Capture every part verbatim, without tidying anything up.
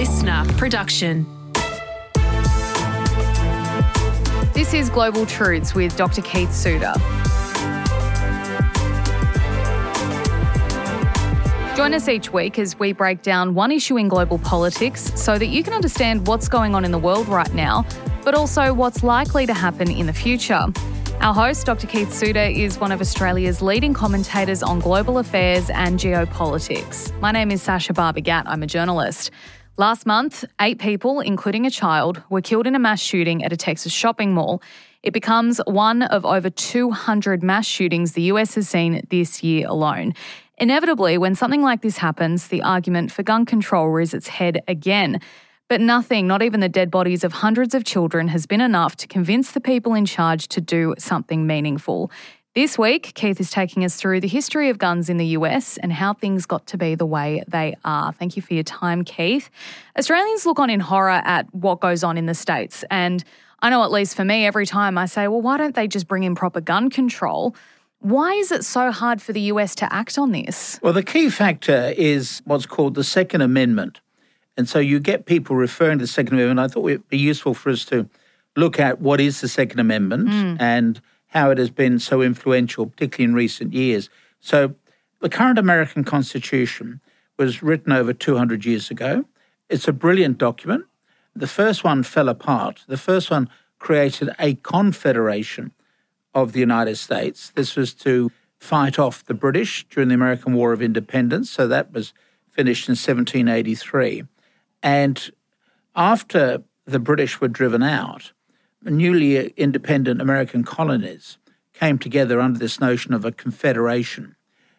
listener production. This is Global Truths with Doctor Keith Suter. Join us each week as we break down one issue in global politics so that you can understand what's going on in the world right now, but also what's likely to happen in the future. Our host, Doctor Keith Suter, is one of Australia's leading commentators on global affairs and geopolitics. My name is Sasha Barbagat. I'm a journalist. Last month, eight people, including a child, were killed in a mass shooting at a Texas shopping mall. It becomes one of over two hundred mass shootings the U S has seen this year alone. Inevitably, when something like this happens, the argument for gun control rears its head again. But nothing, not even the dead bodies of hundreds of children, has been enough to convince the people in charge to do something meaningful. This week, Keith is taking us through the history of guns in the U S and how things got to be the way they are. Thank you for your time, Keith. Australians look on in horror at what goes on in the States. And I know, at least for me, every time I say, well, why don't they just bring in proper gun control? Why is it so hard for the U S to act on this? Well, the key factor is what's called the Second Amendment. And so you get people referring to the Second Amendment. I thought it would be useful for us to look at what is the Second Amendment mm. and how it has been so influential, particularly in recent years. So the current American Constitution was written over two hundred years ago. It's a brilliant document. The first one fell apart. The first one created a confederation of the United States. This was to fight off the British during the American War of Independence. So that was finished in seventeen eighty-three. And after the British were driven out, newly independent American colonies came together under this notion of a confederation.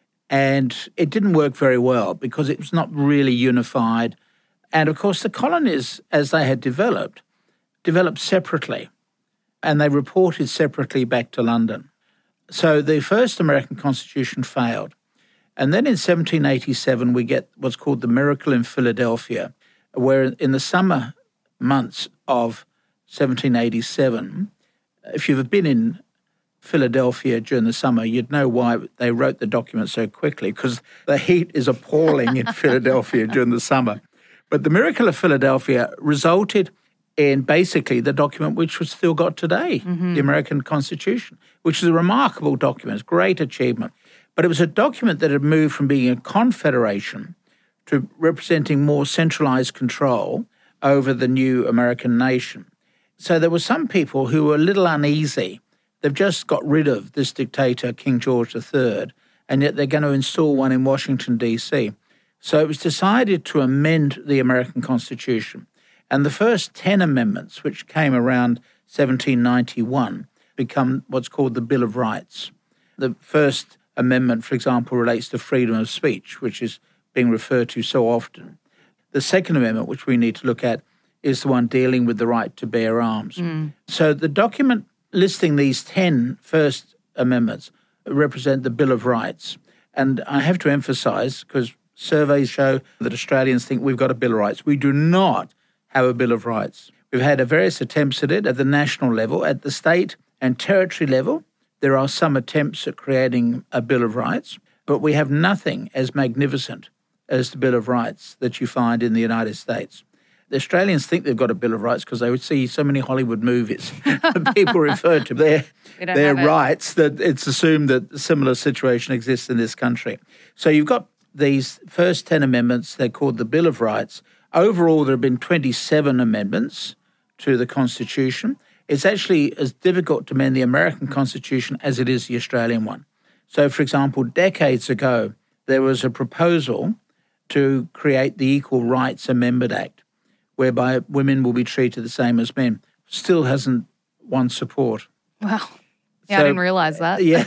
And it didn't work very well because it was not really unified. And of course, the colonies, as they had developed, developed separately. And they reported separately back to London. So the first American Constitution failed. And then in seventeen eighty-seven, we get what's called the Miracle in Philadelphia, where in the summer months of seventeen eighty-seven, if you've been in Philadelphia during the summer, you'd know why they wrote the document so quickly, because the heat is appalling in Philadelphia during the summer. But the Miracle of Philadelphia resulted in basically the document which was still got today, mm-hmm. the American Constitution, which is a remarkable document, it's a great achievement. But it was a document that had moved from being a confederation to representing more centralized control over the new American nation. So there were some people who were a little uneasy. They've just got rid of this dictator, King George the Third, and yet they're going to install one in Washington, D C. So it was decided to amend the American Constitution. And the first ten amendments, which came around seventeen ninety-one, become what's called the Bill of Rights. The first amendment, for example, relates to freedom of speech, which is being referred to so often. The Second Amendment, which we need to look at, is the one dealing with the right to bear arms. Mm. So the document listing these ten first amendments represent the Bill of Rights. And I have to emphasise, because surveys show that Australians think we've got a Bill of Rights. We do not have a Bill of Rights. We've had various attempts at it at the national level. At the state and territory level, there are some attempts at creating a Bill of Rights, but we have nothing as magnificent as the Bill of Rights that you find in the United States. The Australians think they've got a Bill of Rights because they would see so many Hollywood movies. People refer to their, their rights that it's assumed that a similar situation exists in this country. So you've got these first ten amendments, they're called the Bill of Rights. Overall, there have been twenty-seven amendments to the Constitution. It's actually as difficult to amend the American Constitution as it is the Australian one. So, for example, decades ago, there was a proposal to create the Equal Rights Amendment Act, whereby women will be treated the same as men. Still hasn't won support. Wow. Yeah, so, I didn't realise that. Yeah.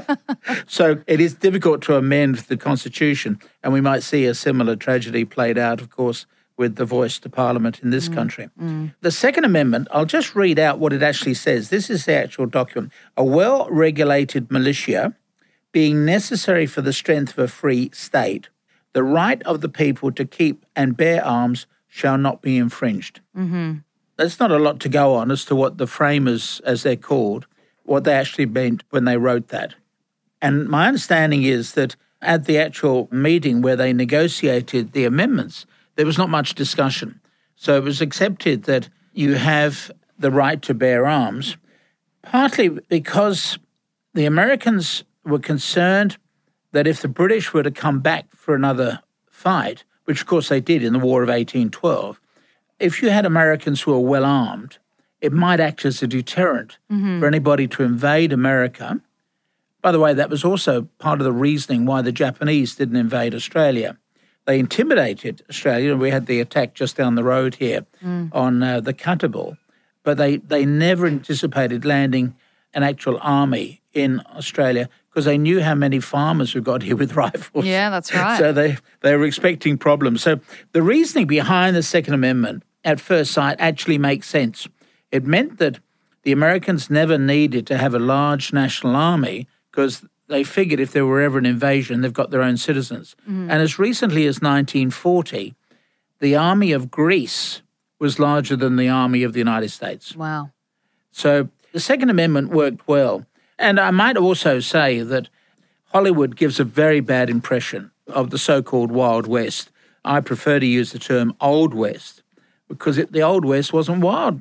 So it is difficult to amend the Constitution, and we might see a similar tragedy played out, of course, with the voice to Parliament in this mm, country. Mm. The Second Amendment, I'll just read out what it actually says. This is the actual document. A well-regulated militia being necessary for the strength of a free state, the right of the people to keep and bear arms shall not be infringed. Mm-hmm. That's not a lot to go on as to what the framers, as they're called, what they actually meant when they wrote that. And my understanding is that at the actual meeting where they negotiated the amendments, there was not much discussion. So it was accepted that you have the right to bear arms, partly because the Americans were concerned that if the British were to come back for another fight, which of course they did in the War of eighteen twelve, if you had Americans who were well armed, it might act as a deterrent mm-hmm. for anybody to invade America. By the way, that was also part of the reasoning why the Japanese didn't invade Australia. They intimidated Australia. We had the attack just down the road here mm. on uh, the Cutterbull, but they, they never anticipated landing an actual army in Australia because they knew how many farmers we got here with rifles. Yeah, that's right. So they, they were expecting problems. So the reasoning behind the Second Amendment at first sight actually makes sense. It meant that the Americans never needed to have a large national army because they figured if there were ever an invasion, they've got their own citizens. Mm. And as recently as nineteen forty, the army of Greece was larger than the army of the United States. Wow. So the Second Amendment worked well. And I might also say that Hollywood gives a very bad impression of the so-called Wild West. I prefer to use the term Old West because it, the Old West wasn't wild.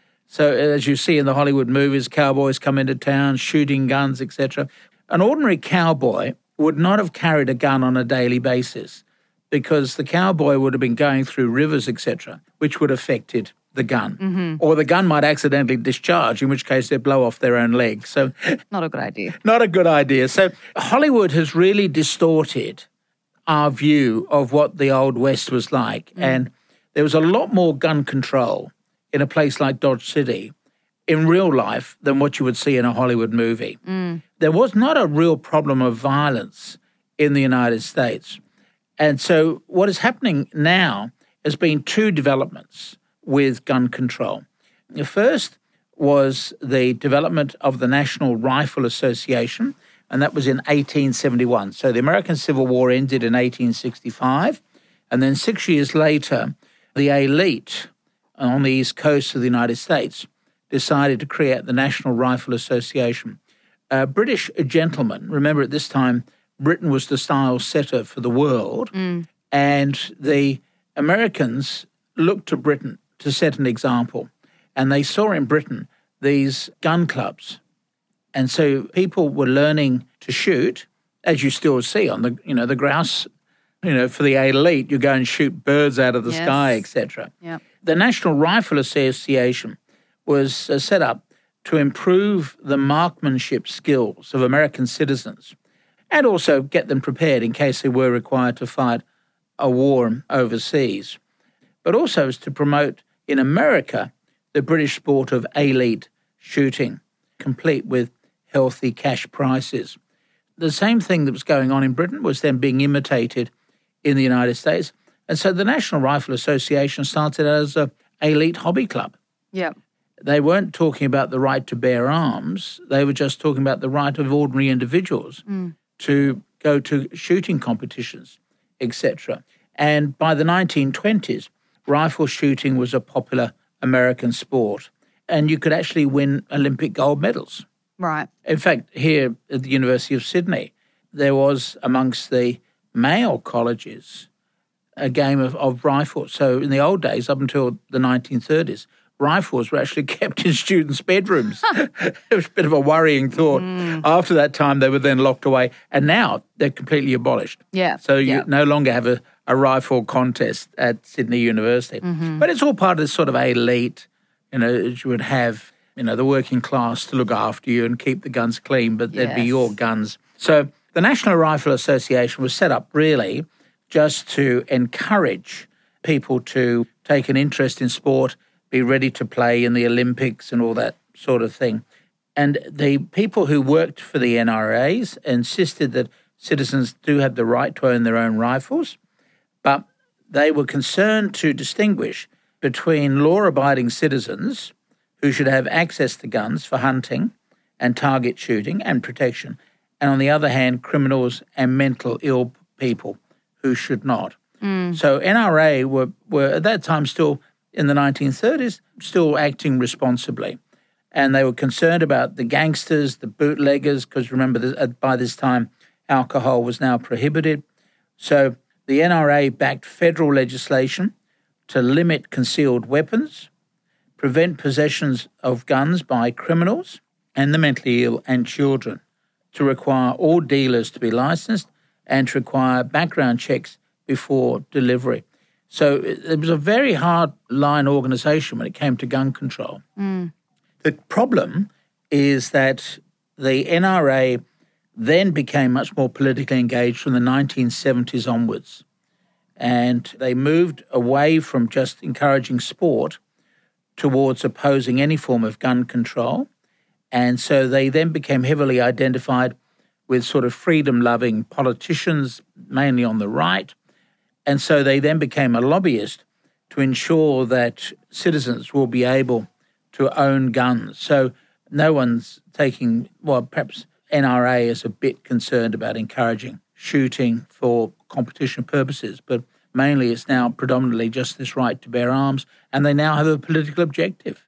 So as you see in the Hollywood movies, cowboys come into town, shooting guns, et cetera. An ordinary cowboy would not have carried a gun on a daily basis because the cowboy would have been going through rivers, et cetera, which would have affected the gun. Mm-hmm. Or the gun might accidentally discharge, in which case they'd blow off their own leg. So not a good idea. Not a good idea. So Hollywood has really distorted our view of what the Old West was like. Mm. And there was a lot more gun control in a place like Dodge City in real life than what you would see in a Hollywood movie. Mm. There was not a real problem of violence in the United States. And so what is happening now has been two developments with gun control. The first was the development of the National Rifle Association, and that was in eighteen seventy-one. So the American Civil War ended in eighteen sixty-five, and then six years later, the elite on the East Coast of the United States decided to create the National Rifle Association. A British gentleman, remember at this time, Britain was the style setter for the world, mm. and the Americans looked to Britain to set an example. And they saw in Britain these gun clubs. And so people were learning to shoot, as you still see on the, you know, the grouse, you know, for the elite, you go and shoot birds out of the yes. sky, et cetera. Yep. The National Rifle Association was uh, set up to improve the marksmanship skills of American citizens and also get them prepared in case they were required to fight a war overseas, but also is to promote in America the British sport of elite shooting, complete with healthy cash prizes. The same thing that was going on in Britain was then being imitated in the United States. And so the National Rifle Association started as an elite hobby club. Yeah. They weren't talking about the right to bear arms. They were just talking about the right of ordinary individuals mm. to go to shooting competitions, et cetera. And by the nineteen twenties, rifle shooting was a popular American sport, and you could actually win Olympic gold medals. Right. In fact, here at the University of Sydney, there was amongst the male colleges a game of, of rifles. So in the old days, up until the nineteen thirties, rifles were actually kept in students' bedrooms. It was a bit of a worrying thought. Mm. After that time, they were then locked away, and now they're completely abolished. Yeah. So you yeah. no longer have a, a rifle contest at Sydney University. Mm-hmm. But it's all part of this sort of elite, you know, you would have, you know, the working class to look after you and keep the guns clean, but they'd yes. be your guns. So the National Rifle Association was set up really just to encourage people to take an interest in sport, be ready to play in the Olympics and all that sort of thing. And the people who worked for the N R As insisted that citizens do have the right to own their own rifles, but they were concerned to distinguish between law-abiding citizens who should have access to guns for hunting and target shooting and protection, and on the other hand, criminals and mental ill people who should not. Mm. So N R A were, were at that time still, in the nineteen thirties, still acting responsibly. And they were concerned about the gangsters, the bootleggers, because remember, by this time, alcohol was now prohibited. So the N R A backed federal legislation to limit concealed weapons, prevent possessions of guns by criminals and the mentally ill and children, to require all dealers to be licensed and to require background checks before delivery. So it was a very hard-line organisation when it came to gun control. Mm. The problem is that the N R A then became much more politically engaged from the nineteen seventies onwards. And they moved away from just encouraging sport towards opposing any form of gun control. And so they then became heavily identified with sort of freedom-loving politicians, mainly on the right. And so they then became a lobbyist to ensure that citizens will be able to own guns. So no one's taking, well, perhaps N R A is a bit concerned about encouraging shooting for competition purposes, but mainly it's now predominantly just this right to bear arms, and they now have a political objective.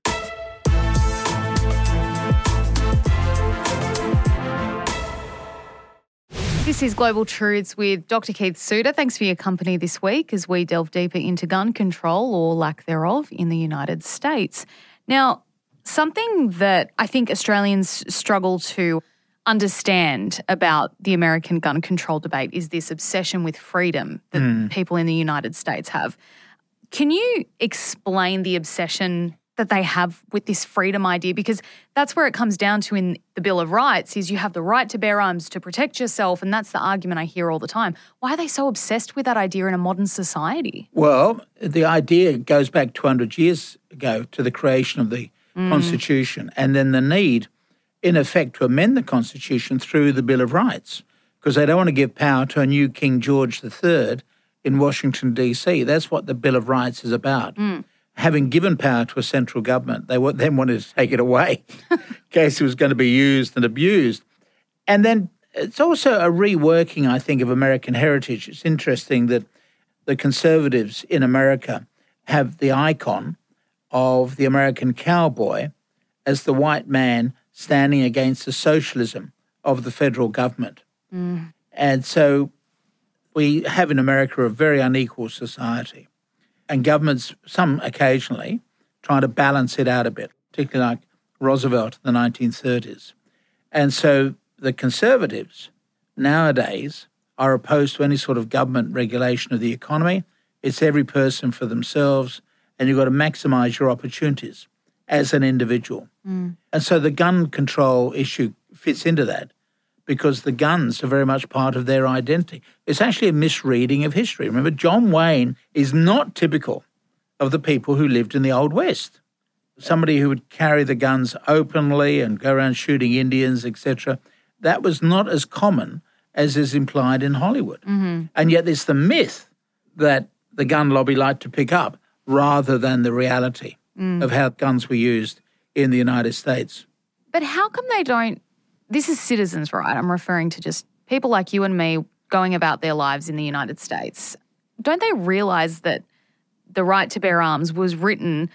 This is Global Truths with Doctor Keith Suter. Thanks for your company this week as we delve deeper into gun control, or lack thereof, in the United States. Now, something that I think Australians struggle to understand about the American gun control debate is this obsession with freedom that mm. people in the United States have. Can you explain the obsession that they have with this freedom idea? Because that's where it comes down to in the Bill of Rights, is you have the right to bear arms to protect yourself, and that's the argument I hear all the time. Why are they so obsessed with that idea in a modern society? Well, the idea goes back two hundred years ago to the creation of the mm. Constitution, and then the need, in effect, to amend the Constitution through the Bill of Rights, because they don't want to give power to a new King George the Third in Washington, D C. That's what the Bill of Rights is about. Mm. Having given power to a central government, they then wanted to take it away in case it was going to be used and abused. And then it's also a reworking, I think, of American heritage. It's interesting that the conservatives in America have the icon of the American cowboy as the white man standing against the socialism of the federal government. Mm. And so we have in America a very unequal society. And governments, some occasionally, try to balance it out a bit, particularly like Roosevelt in the nineteen thirties. And so the conservatives nowadays are opposed to any sort of government regulation of the economy. It's every person for themselves, and you've got to maximise your opportunities as an individual. Mm. And so the gun control issue fits into that, because the guns are very much part of their identity. It's actually a misreading of history. Remember, John Wayne is not typical of the people who lived in the Old West. Somebody who would carry the guns openly and go around shooting Indians, et cetera. That was not as common as is implied in Hollywood. Mm-hmm. And yet there's the myth that the gun lobby liked to pick up rather than the reality mm. of how guns were used in the United States. But how come they don't... This is citizens, right? I'm referring to just people like you and me going about their lives in the United States. Don't they realise that the right to bear arms was written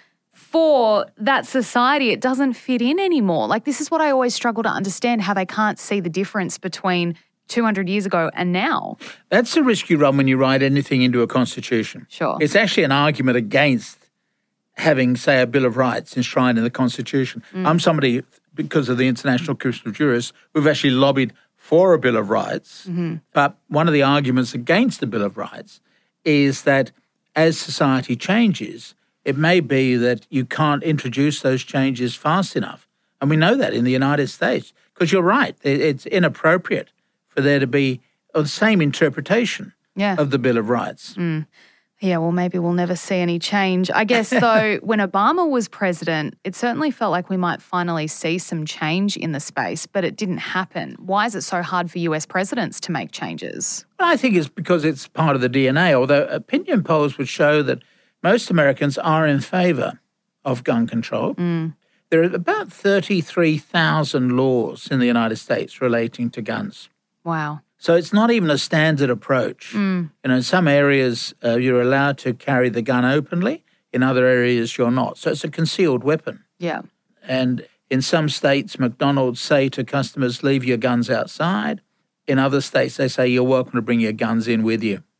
for that society? It doesn't fit in anymore. Like, this is what I always struggle to understand, how they can't see the difference between two hundred years ago and now. That's the risk you run when you write anything into a constitution. Sure. It's actually an argument against having, say, a Bill of Rights enshrined in the Constitution. Mm. I'm somebody... because of the International Commission of Jurists, we've actually lobbied for a Bill of Rights. Mm-hmm. But one of the arguments against the Bill of Rights is that as society changes, it may be that you can't introduce those changes fast enough. And we know that in the United States, because you're right, it's inappropriate for there to be the same interpretation yeah. of the Bill of Rights. Mm. Yeah, well, maybe we'll never see any change. I guess, though, when Obama was president, it certainly felt like we might finally see some change in the space, but it didn't happen. Why is it so hard for U S presidents to make changes? Well, I think it's because it's part of the D N A, although opinion polls would show that most Americans are in favour of gun control. Mm. There are about thirty-three thousand laws in the United States relating to guns. Wow. So it's not even a standard approach. Mm. You know, in some areas uh, you're allowed to carry the gun openly. In other areas you're not. So it's a concealed weapon. Yeah. And in some states, McDonald's say to customers, leave your guns outside. In other states, they say you're welcome to bring your guns in with you. It's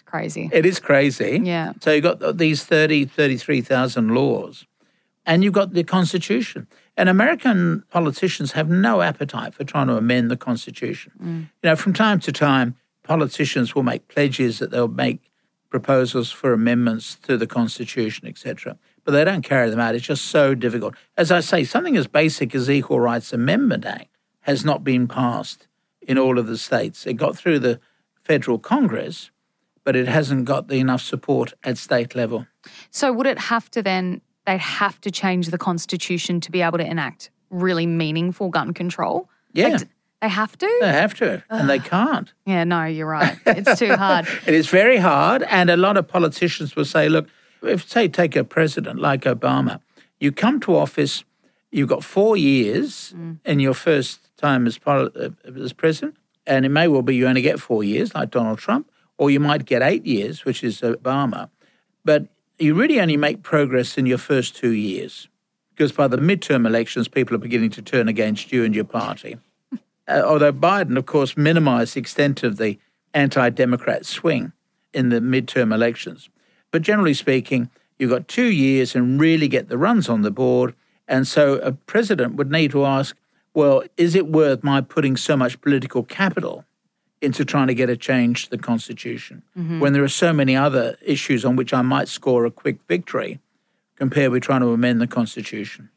Crazy. It is crazy. Yeah. So you've got these thirty, thirty-three thousand laws, and you've got the Constitution. And American politicians have no appetite for trying to amend the Constitution. Mm. You know, from time to time, politicians will make pledges that they'll make proposals for amendments to the Constitution, et cetera. But they don't carry them out. It's just so difficult. As I say, something as basic as the Equal Rights Amendment Act has not been passed in all of the states. It got through the federal Congress, but it hasn't got the enough support at state level. So would it have to then, they'd have to change the Constitution to be able to enact really meaningful gun control? Yeah. Like, they have to? They have to, Ugh. and they can't. Yeah, no, you're right. It's too hard. It is very hard, and a lot of politicians will say, look, if, say, take a president like Obama, you come to office, you've got four years mm. in your first time as, as president, and it may well be you only get four years, like Donald Trump, or you might get eight years, which is Obama. But you really only make progress in your first two years, because by the midterm elections, people are beginning to turn against you and your party. Uh, although Biden, of course, minimised the extent of the anti-Democrat swing in the midterm elections. But generally speaking, you've got two years and really get the runs on the board. And so a president would need to ask, well, is it worth my putting so much political capital into trying to get a change to the Constitution mm-hmm. when there are so many other issues on which I might score a quick victory compared with trying to amend the Constitution?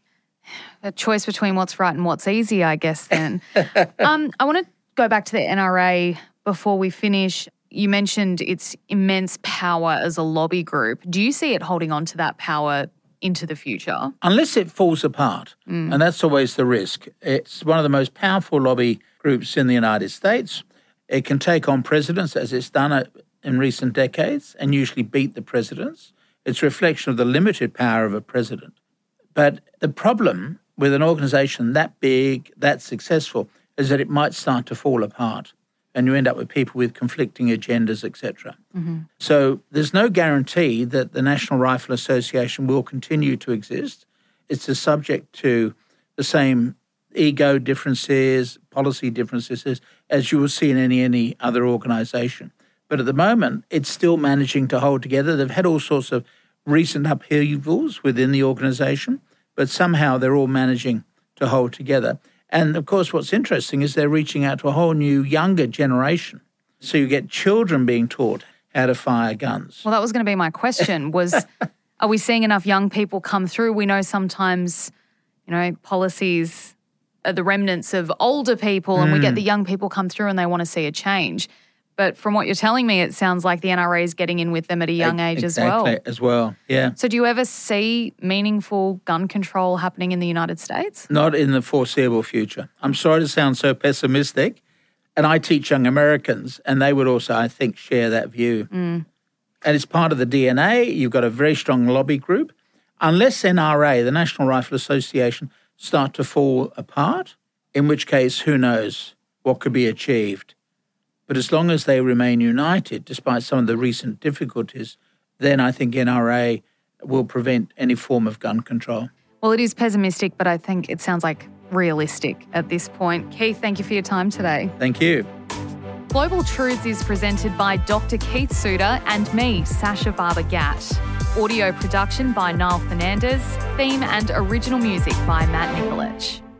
A choice between what's right and what's easy, I guess, then. um, I want to go back to the N R A before we finish. You mentioned its immense power as a lobby group. Do you see it holding on to that power into the future? Unless it falls apart, mm. and that's always the risk. It's one of the most powerful lobby groups in the United States. It can take on presidents, as it's done in recent decades, and usually beat the presidents. It's a reflection of the limited power of a president. But the problem with an organisation that big, that successful, is that it might start to fall apart and you end up with people with conflicting agendas, et cetera. Mm-hmm. So there's no guarantee that the National Rifle Association will continue to exist. It's a subject to the same ego differences, policy differences as you will see in any, any other organisation. But at the moment, it's still managing to hold together. They've had all sorts of recent upheavals within the organisation, but somehow they're all managing to hold together. And, of course, what's interesting is they're reaching out to a whole new younger generation. So you get children being taught how to fire guns. Well, that was going to be my question, was are we seeing enough young people come through? We know sometimes, you know, policies are the remnants of older people and mm. we get the young people come through and they want to see a change. But from what you're telling me, it sounds like the N R A is getting in with them at a young age exactly, as well. as well, yeah. So do you ever see meaningful gun control happening in the United States? Not in the foreseeable future. I'm sorry to sound so pessimistic. And I teach young Americans, and they would also, I think, share that view. Mm. And it's part of the D N A. You've got a very strong lobby group. Unless N R A, the National Rifle Association, start to fall apart, in which case, who knows what could be achieved. But as long as they remain united, despite some of the recent difficulties, then I think N R A will prevent any form of gun control. Well, it is pessimistic, but I think it sounds like realistic at this point. Keith, thank you for your time today. Thank you. Global Truths is presented by Doctor Keith Suter and me, Sasha Barber-Gatt. Audio production by Niall Fernandez. Theme and original music by Matt Nikolic.